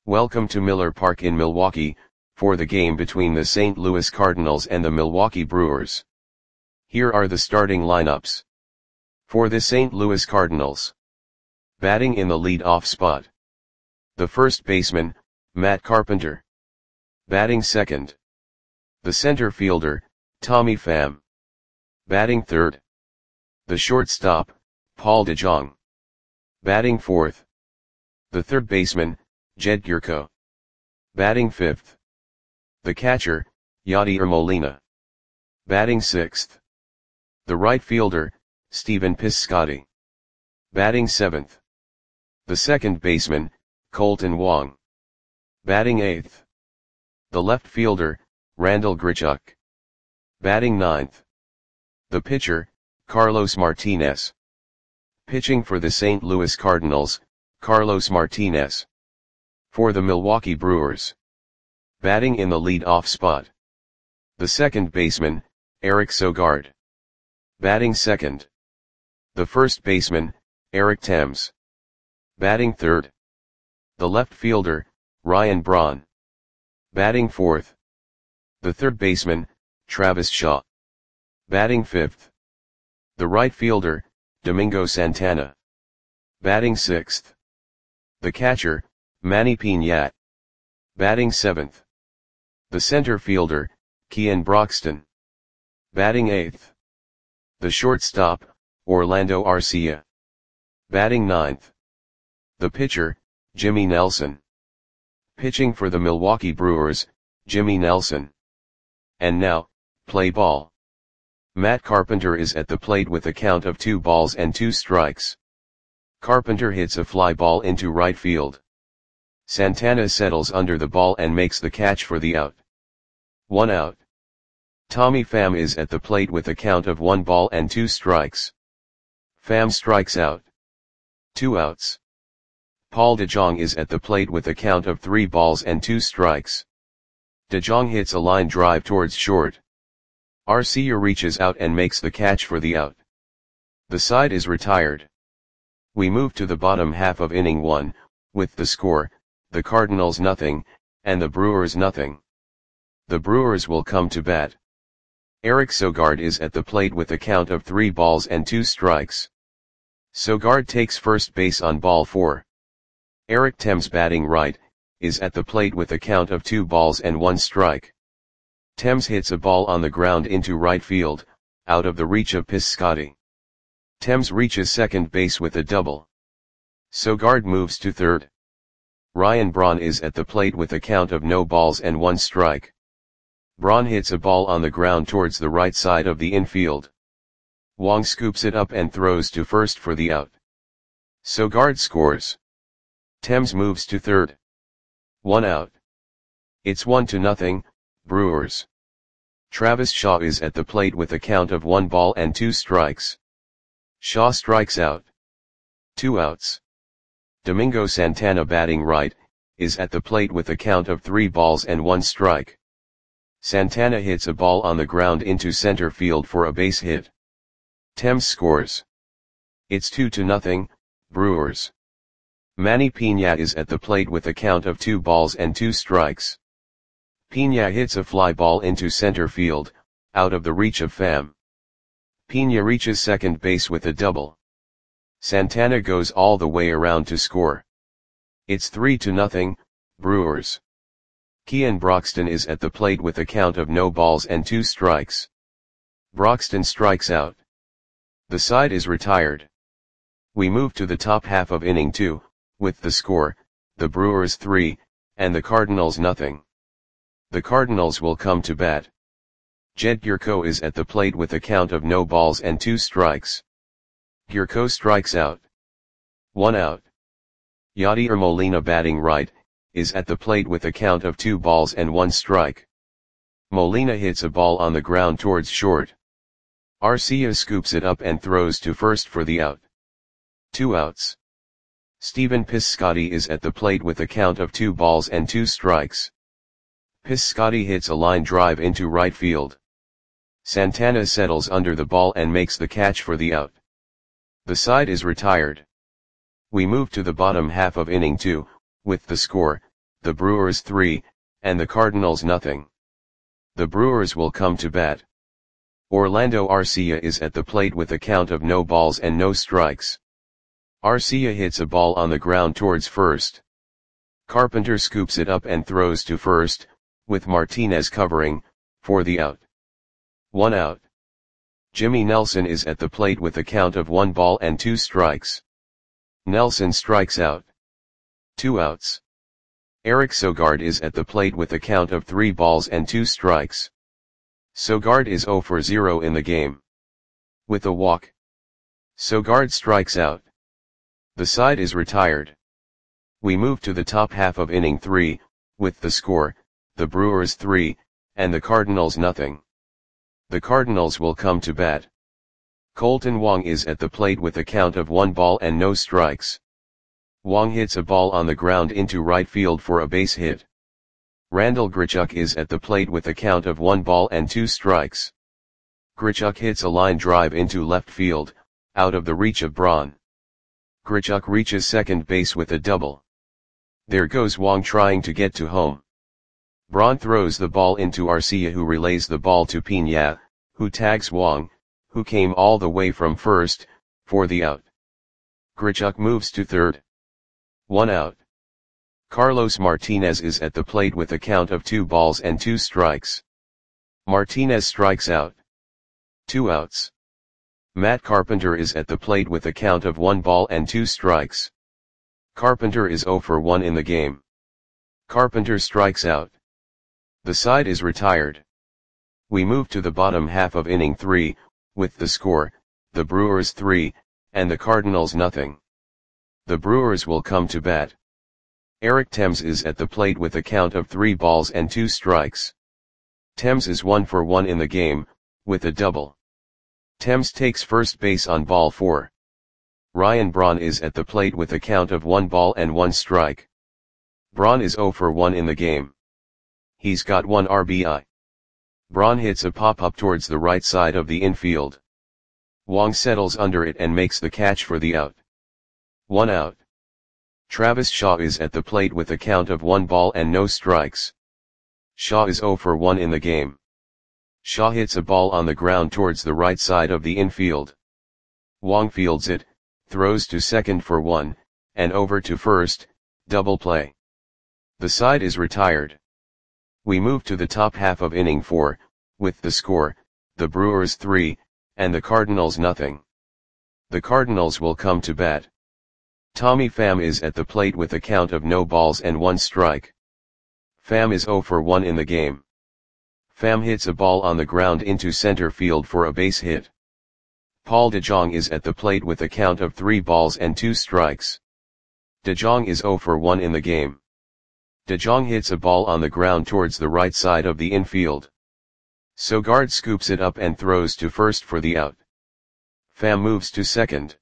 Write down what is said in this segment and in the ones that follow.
Welcome to Miller Park in Milwaukee, for the game between the St. Louis Cardinals and the Milwaukee Brewers. Here are the starting lineups. For the St. Louis Cardinals. Batting in the lead-off spot. The first baseman, Matt Carpenter. Batting second. The center fielder, Tommy Pham. Batting third. The shortstop, Paul DeJong. Batting fourth. The third baseman, Jed Gyorko. Batting fifth. The catcher, Yadier Molina. Batting sixth. The right fielder, Stephen Piscotty. Batting seventh. The second baseman, Colton Wong. Batting eighth. The left fielder, Randal Grichuk. Batting ninth. The pitcher, Carlos Martinez. Pitching for the St. Louis Cardinals, Carlos Martinez. For the Milwaukee Brewers. Batting in the lead-off spot. The second baseman, Eric Sogard. Batting second. The first baseman, Eric Thames. Batting third. The left fielder, Ryan Braun. Batting fourth. The third baseman, Travis Shaw. Batting fifth. The right fielder, Domingo Santana. Batting sixth. The catcher, Manny Piñat. Batting seventh. The center fielder, Kean Broxton. Batting eighth. The shortstop, Orlando Arcia. Batting ninth. The pitcher, Jimmy Nelson. Pitching for the Milwaukee Brewers, Jimmy Nelson. And now, play ball. Matt Carpenter is at the plate with a count of 2-2. Carpenter hits a fly ball into right field. Santana settles under the ball and makes the catch for the out. 1 out. Tommy Pham is at the plate with a count of 1-2. Pham strikes out. 2 outs. Paul DeJong is at the plate with a count of 3-2. DeJong hits a line drive towards short. Arcia reaches out and makes the catch for the out. The side is retired. We move to the bottom half of inning 1, with the score, the Cardinals 0, and the Brewers 0. The Brewers will come to bat. Eric Sogard is at the plate with a count of 3-2. Sogard takes first base on ball 4. Eric Thames, batting right, is at the plate with a count of 2-1. Thames hits a ball on the ground into right field, out of the reach of Piscotty. Thames reaches second base with a double. Sogard moves to third. Ryan Braun is at the plate with a count of 0-1. Braun hits a ball on the ground towards the right side of the infield. Wong scoops it up and throws to first for the out. Sogard scores. Thames moves to third. 1 out. It's 1-0, Brewers. Travis Shaw is at the plate with a count of 1-2. Shaw strikes out. 2 outs. Domingo Santana, batting right, is at the plate with a count of 3-1. Santana hits a ball on the ground into center field for a base hit. Thames scores. It's 2-0, Brewers. Manny Piñat is at the plate with a count of 2-2. Piñat hits a fly ball into center field, out of the reach of Pham. Piñat reaches second base with a double. Santana goes all the way around to score. It's 3-0, Brewers. Kean Broxton is at the plate with a count of 0-2. Broxton strikes out. The side is retired. We move to the top half of inning 2, with the score, the Brewers 3, and the Cardinals 0. The Cardinals will come to bat. Jed Gyorko is at the plate with a count of 0-2. Gyorko strikes out. 1 out. Yadier Molina, batting right, is at the plate with a count of 2-1. Molina hits a ball on the ground towards short. Arcia scoops it up and throws to first for the out. 2 outs. Stephen Piscotty is at the plate with a count of 2-2. Piscotty hits a line drive into right field. Santana settles under the ball and makes the catch for the out. The side is retired. We move to the bottom half of inning 2, with the score, the Brewers 3, and the Cardinals nothing. The Brewers will come to bat. Orlando Arcia is at the plate with a count of no balls and no strikes. Arcia hits a ball on the ground towards first. Carpenter scoops it up and throws to first, with Martinez covering, for the out. 1 out. Jimmy Nelson is at the plate with a count of 1 ball and 2 strikes. Nelson strikes out. 2 outs. Eric Sogard is at the plate with a count of 3 balls and 2 strikes. Sogard is 0 for 0 in the game. With a walk. Sogard strikes out. The side is retired. We move to the top half of inning 3, with the score, the Brewers 3, and the Cardinals nothing. The Cardinals will come to bat. Colton Wong is at the plate with a count of 1 ball and no strikes. Wong hits a ball on the ground into right field for a base hit. Randal Grichuk is at the plate with a count of 1 ball and 2 strikes. Grichuk hits a line drive into left field, out of the reach of Braun. Grichuk reaches second base with a double. There goes Wong trying to get to home. Braun throws the ball into Arcia, who relays the ball to Pena, who tags Wong, who came all the way from first, for the out. Grichuk moves to third. 1 out. Carlos Martinez is at the plate with a count of 2 balls and 2 strikes. Martinez strikes out. 2 outs. Matt Carpenter is at the plate with a count of 1 ball and 2 strikes. Carpenter is 0 for 1 in the game. Carpenter strikes out. The side is retired. We move to the bottom half of inning 3, with the score, the Brewers 3, and the Cardinals nothing. The Brewers will come to bat. Eric Thames is at the plate with a count of 3 balls and 2 strikes. Thames is 1 for 1 in the game, with a double. Thames takes first base on ball 4. Ryan Braun is at the plate with a count of 1 ball and 1 strike. Braun is 0 for 1 in the game. He's got 1 RBI. Braun hits a pop-up towards the right side of the infield. Wong settles under it and makes the catch for the out. 1 out. Travis Shaw is at the plate with a count of 1 ball and no strikes. Shaw is 0 for 1 in the game. Shaw hits a ball on the ground towards the right side of the infield. Wong fields it, throws to second for 1, and over to first, double play. The side is retired. We move to the top half of inning 4, with the score, the Brewers 3, and the Cardinals nothing. The Cardinals will come to bat. Tommy Pham is at the plate with a count of no balls and 1 strike. Pham is 0 for 1 in the game. Pham hits a ball on the ground into center field for a base hit. Paul DeJong is at the plate with a count of 3 balls and 2 strikes. DeJong is 0 for 1 in the game. DeJong hits a ball on the ground towards the right side of the infield. Sogard scoops it up and throws to first for the out. Pham moves to second.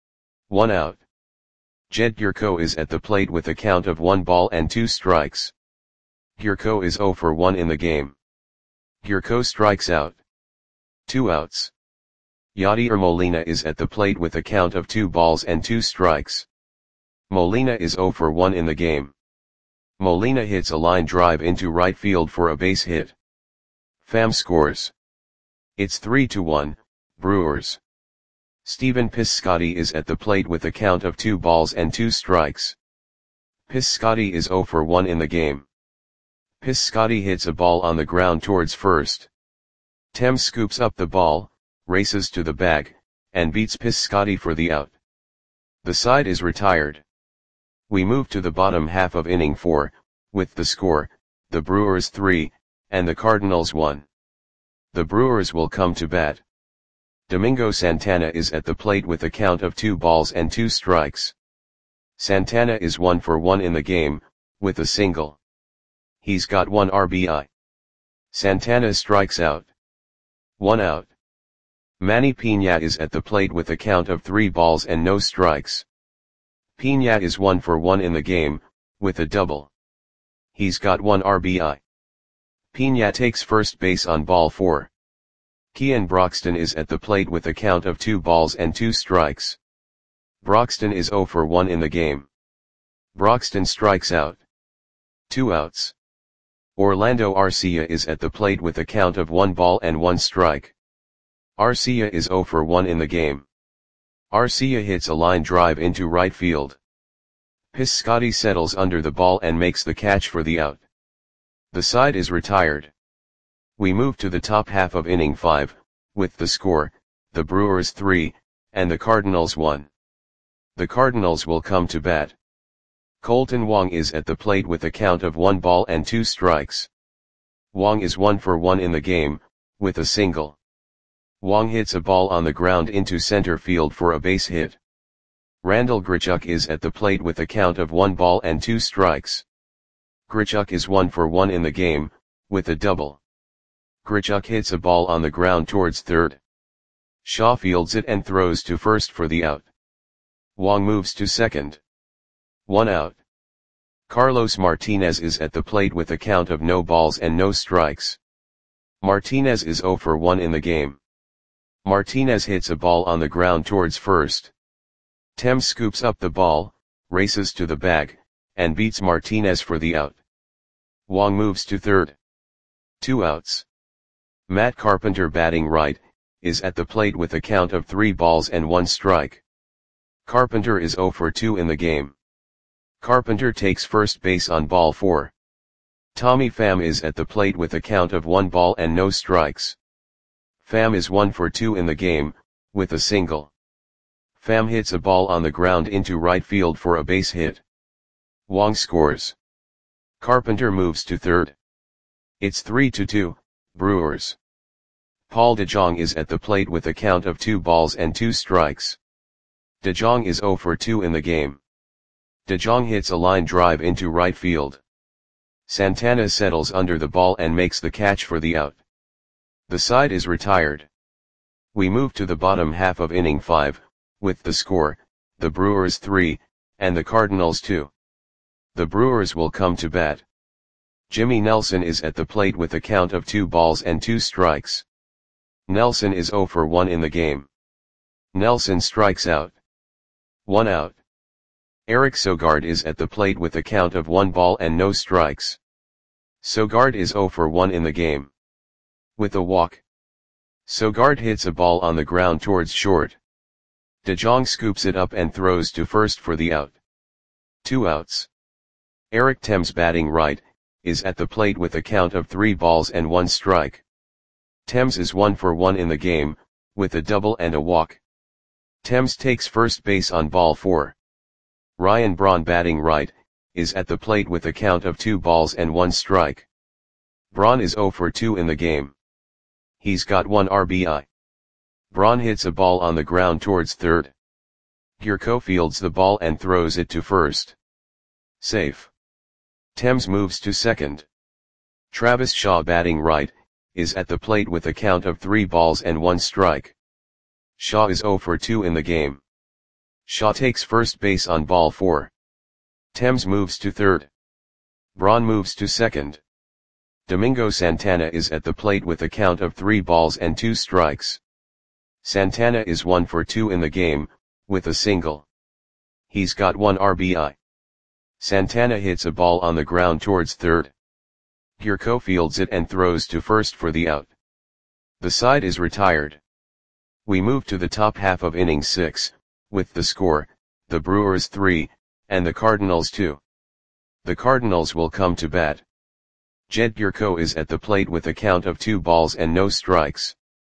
1 out. Jed Gyorko is at the plate with a count of 1 ball and 2 strikes. Gyorko is 0 for 1 in the game. Gyorko strikes out. 2 outs. Yadier Molina is at the plate with a count of 2 balls and 2 strikes. Molina is 0 for 1 in the game. Molina hits a line drive into right field for a base hit. Pham scores. It's 3-1, Brewers. Stephen Piscotty is at the plate with a count of 2 balls and 2 strikes. Piscotty is 0 for 1 in the game. Piscotty hits a ball on the ground towards first. Thames scoops up the ball, races to the bag, and beats Piscotty for the out. The side is retired. We move to the bottom half of inning 4, with the score, the Brewers 3, and the Cardinals 1. The Brewers will come to bat. Domingo Santana is at the plate with a count of 2 balls and 2 strikes. Santana is 1 for 1 in the game, with a single. He's got 1 RBI. Santana strikes out. 1 out. Manny Pena is at the plate with a count of 3 balls and no strikes. Pena is 1 for 1 in the game, with a double. He's got 1 RBI. Pena takes first base on ball 4. Kean Broxton is at the plate with a count of 2 balls and 2 strikes. Broxton is 0 for 1 in the game. Broxton strikes out. 2 outs. Orlando Arcia is at the plate with a count of 1 ball and 1 strike. Arcia is 0 for 1 in the game. Arcia hits a line drive into right field. Piscotty settles under the ball and makes the catch for the out. The side is retired. We move to the top half of inning 5, with the score, the Brewers 3, and the Cardinals 1. The Cardinals will come to bat. Colton Wong is at the plate with a count of 1 ball and 2 strikes. Wong is 1 for 1 in the game, with a single. Wong hits a ball on the ground into center field for a base hit. Randal Grichuk is at the plate with a count of 1 ball and 2 strikes. Grichuk is 1 for 1 in the game, with a double. Grichuk hits a ball on the ground towards third. Shaw fields it and throws to first for the out. Wong moves to second. 1 out. Carlos Martinez is at the plate with a count of no balls and no strikes. Martinez is 0 for 1 in the game. Martinez hits a ball on the ground towards first. Thames scoops up the ball, races to the bag, and beats Martinez for the out. Wong moves to third. 2 outs. Matt Carpenter, batting right, is at the plate with a count of 3 balls and 1 strike. Carpenter is 0 for 2 in the game. Carpenter takes first base on ball 4. Tommy Pham is at the plate with a count of 1 ball and no strikes. Pham is 1 for 2 in the game, with a single. Pham hits a ball on the ground into right field for a base hit. Wong scores. Carpenter moves to third. It's 3-2, Brewers. Paul DeJong is at the plate with a count of 2 balls and 2 strikes. DeJong is 0 for 2 in the game. DeJong hits a line drive into right field. Santana settles under the ball and makes the catch for the out. The side is retired. We move to the bottom half of inning 5, with the score, the Brewers 3, and the Cardinals 2. The Brewers will come to bat. Jimmy Nelson is at the plate with a count of 2 balls and 2 strikes. Nelson is 0 for 1 in the game. Nelson strikes out. 1 out. Eric Sogard is at the plate with a count of 1 ball and no strikes. Sogard is 0 for 1 in the game. With a walk. Sogard hits a ball on the ground towards short. DeJong scoops it up and throws to first for the out. 2 outs. Eric Thames, batting right, is at the plate with a count of 3 balls and 1 strike. Thames is 1 for 1 in the game, with a double and a walk. Thames takes first base on ball 4. Ryan Braun, batting right, is at the plate with a count of 2 balls and 1 strike. Braun is 0 for 2 in the game. He's got 1 RBI. Braun hits a ball on the ground towards third. Gurko fields the ball and throws it to first. Safe. Thames moves to second. Travis Shaw, batting right, is at the plate with a count of 3 balls and 1 strike. Shaw is 0 for 2 in the game. Shaw takes first base on ball 4. Thames moves to third. Braun moves to second. Domingo Santana is at the plate with a count of 3 balls and 2 strikes. Santana is 1 for 2 in the game, with a single. He's got 1 RBI. Santana hits a ball on the ground towards third. Gurko fields it and throws to first for the out. The side is retired. We move to the top half of inning 6, with the score, the Brewers 3, and the Cardinals 2. The Cardinals will come to bat. Jed Gurko is at the plate with a count of 2 balls and no strikes.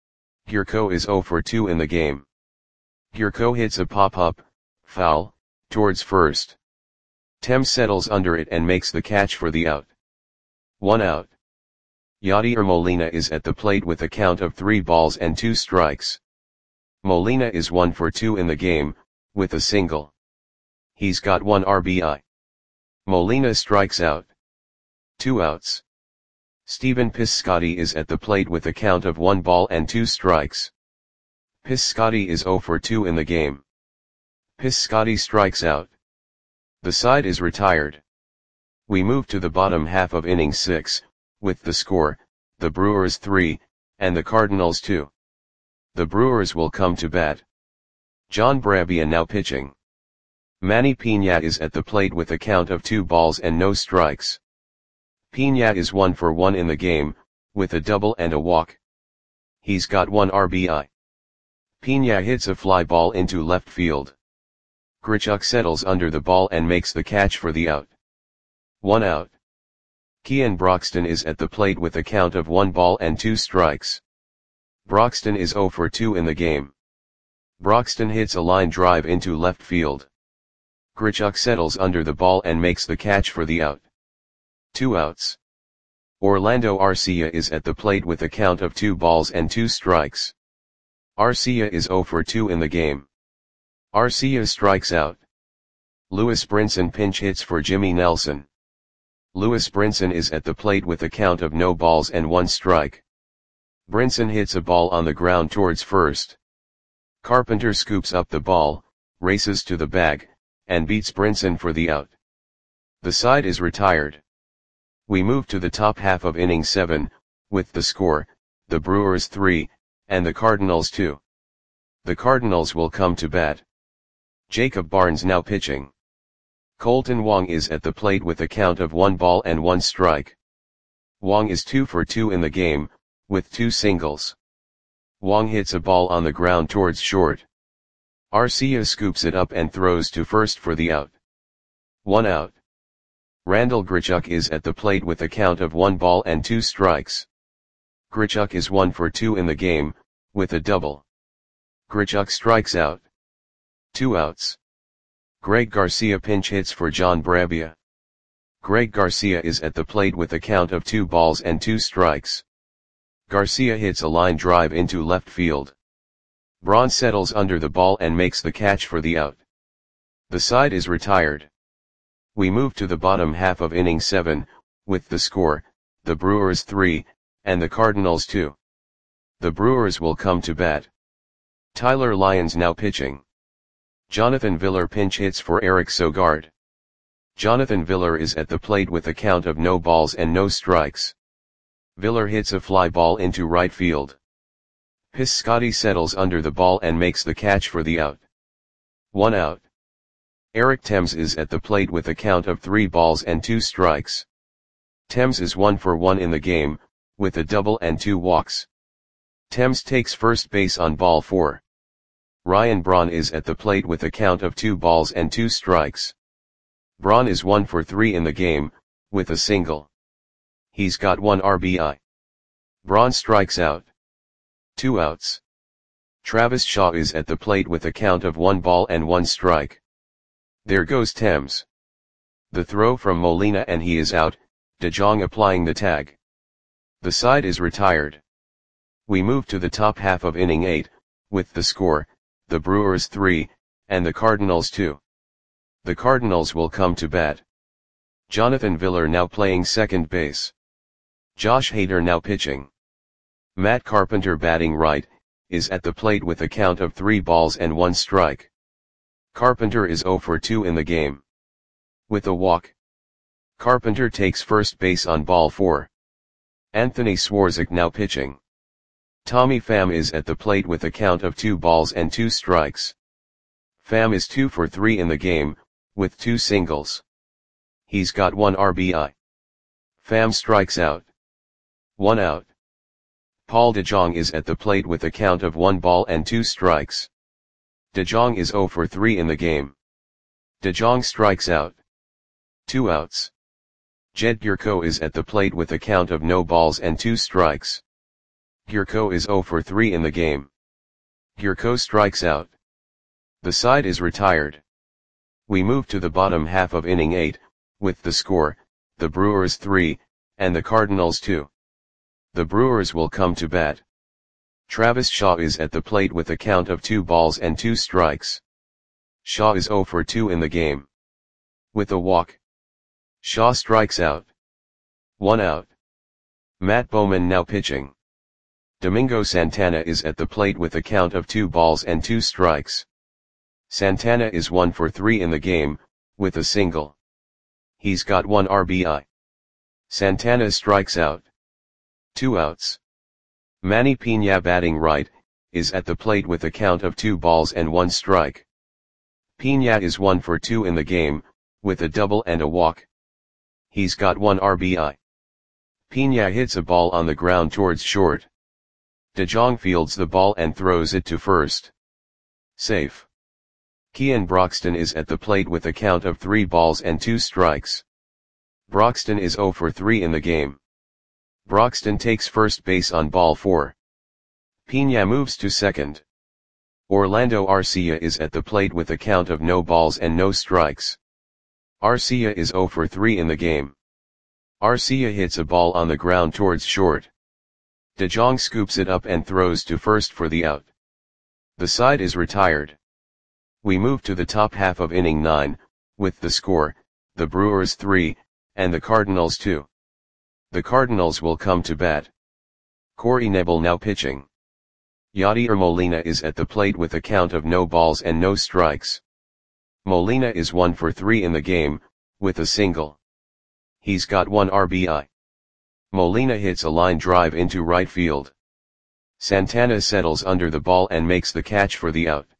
Gurko is 0 for 2 in the game. Gurko hits a pop-up, foul, towards first. Thames settles under it and makes the catch for the out. 1 out. Yadier Molina is at the plate with a count of 3 balls and 2 strikes. Molina is 1 for 2 in the game, with a single. He's got 1 RBI. Molina strikes out. 2 outs. Stephen Piscotty is at the plate with a count of 1 ball and 2 strikes. Piscotty is 0 for 2 in the game. Piscotty strikes out. The side is retired. We move to the bottom half of inning 6, with the score, the Brewers 3, and the Cardinals 2. The Brewers will come to bat. John Brabia now pitching. Manny Piña is at the plate with a count of 2 balls and no strikes. Pina is 1 for 1 in the game, with a double and a walk. He's got 1 RBI. Pina hits a fly ball into left field. Grichuk settles under the ball and makes the catch for the out. 1 out. Kean Broxton is at the plate with a count of 1 ball and 2 strikes. Broxton is 0 for 2 in the game. Broxton hits a line drive into left field. Grichuk settles under the ball and makes the catch for the out. 2 outs. Orlando Arcia is at the plate with a count of 2 balls and 2 strikes. Arcia is 0 for 2 in the game. Arcia strikes out. Lewis Brinson pinch hits for Jimmy Nelson. Lewis Brinson is at the plate with a count of no balls and 1 strike. Brinson hits a ball on the ground towards first. Carpenter scoops up the ball, races to the bag, and beats Brinson for the out. The side is retired. We move to the top half of inning 7, with the score, the Brewers 3, and the Cardinals 2. The Cardinals will come to bat. Jacob Barnes now pitching. Colton Wong is at the plate with a count of 1 ball and 1 strike. Wong is 2 for 2 in the game, with 2 singles. Wong hits a ball on the ground towards short. Arcia scoops it up and throws to first for the out. 1 out. Randall Grichuk is at the plate with a count of 1 ball and 2 strikes. Grichuk is 1 for 2 in the game, with a double. Grichuk strikes out. 2 outs. Greg Garcia pinch hits for John Brabia. Greg Garcia is at the plate with a count of 2 balls and 2 strikes. Garcia hits a line drive into left field. Braun settles under the ball and makes the catch for the out. The side is retired. We move to the bottom half of inning 7, with the score, the Brewers 3, and the Cardinals 2. The Brewers will come to bat. Tyler Lyons now pitching. Jonathan Villar pinch hits for Eric Sogard. Jonathan Villar is at the plate with a count of no balls and no strikes. Villar hits a fly ball into right field. Piscotty settles under the ball and makes the catch for the out. 1 out. Eric Thames is at the plate with a count of 3 balls and 2 strikes. Thames is 1 for 1 in the game, with a double and 2 walks. Thames takes first base on ball 4. Ryan Braun is at the plate with a count of 2 balls and 2 strikes. Braun is 1 for 3 in the game, with a single. He's got 1 RBI. Braun strikes out. 2 outs. Travis Shaw is at the plate with a count of 1 ball and 1 strike. There goes Thames. The throw from Molina and he is out, DeJong applying the tag. The side is retired. We move to the top half of inning 8, with the score, the Brewers 3, and the Cardinals 2. The Cardinals will come to bat. Jonathan Villar now playing second base. Josh Hader now pitching. Matt Carpenter batting right, is at the plate with a count of 3 balls and 1 strike. Carpenter is 0 for 2 in the game. With a walk. Carpenter takes first base on ball 4. Anthony Swarzak now pitching. Tommy Pham is at the plate with a count of 2 balls and 2 strikes. Pham is 2 for 3 in the game, with 2 singles. He's got 1 RBI. Pham strikes out. 1 out. Paul DeJong is at the plate with a count of 1 ball and 2 strikes. DeJong is 0 for 3 in the game. DeJong strikes out. 2 outs. Jed Gyorko is at the plate with a count of no balls and 2 strikes. Gyorko is 0 for 3 in the game. Gyorko strikes out. The side is retired. We move to the bottom half of inning 8, with the score, the Brewers 3, and the Cardinals 2. The Brewers will come to bat. Travis Shaw is at the plate with a count of 2 balls and 2 strikes. Shaw is 0 for 2 in the game. With a walk. Shaw strikes out. 1 out. Matt Bowman now pitching. Domingo Santana is at the plate with a count of 2 balls and 2 strikes. Santana is 1 for 3 in the game, with a single. He's got 1 RBI. Santana strikes out. 2 outs. Manny Pina batting right, is at the plate with a count of 2 balls and 1 strike. Pina is 1 for 2 in the game, with a double and a walk. He's got 1 RBI. Pena hits a ball on the ground towards short. De Jong fields the ball and throws it to first. Safe. Kean Broxton is at the plate with a count of 3 balls and 2 strikes. Broxton is 0 for 3 in the game. Broxton takes first base on ball 4. Pena moves to second. Orlando Arcia is at the plate with a count of no balls and no strikes. Arcia is 0 for 3 in the game. Arcia hits a ball on the ground towards short. De Jong scoops it up and throws to first for the out. The side is retired. We move to the top half of inning 9, with the score, the Brewers 3, and the Cardinals 2. The Cardinals will come to bat. Corey Knebel now pitching. Yadier Molina is at the plate with a count of no balls and no strikes. Molina is 1 for 3 in the game, with a single. He's got 1 RBI. Molina hits a line drive into right field. Santana settles under the ball and makes the catch for the out.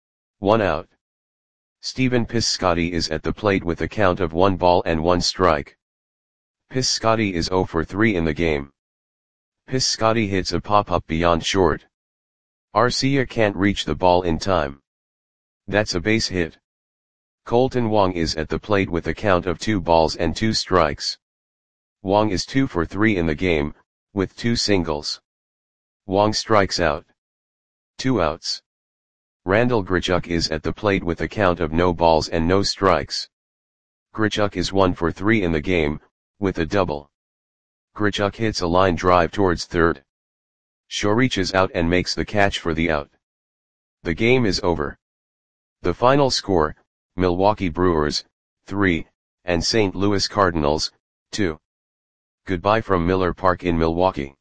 1 out. Stephen Piscotty is at the plate with a count of 1 ball and 1 strike. Piscotty is 0 for 3 in the game. Piscotty hits a pop-up beyond short. Arcia can't reach the ball in time. That's a base hit. Colton Wong is at the plate with a count of 2 balls and 2 strikes. Wong is 2 for 3 in the game, with 2 singles. Wong strikes out. 2 outs. Randal Grichuk is at the plate with a count of no balls and no strikes. Grichuk is 1 for 3 in the game, with a double. Grichuk hits a line drive towards third. Shaw reaches out and makes the catch for the out. The game is over. The final score, Milwaukee Brewers, 3, and St. Louis Cardinals, 2. Goodbye from Miller Park in Milwaukee.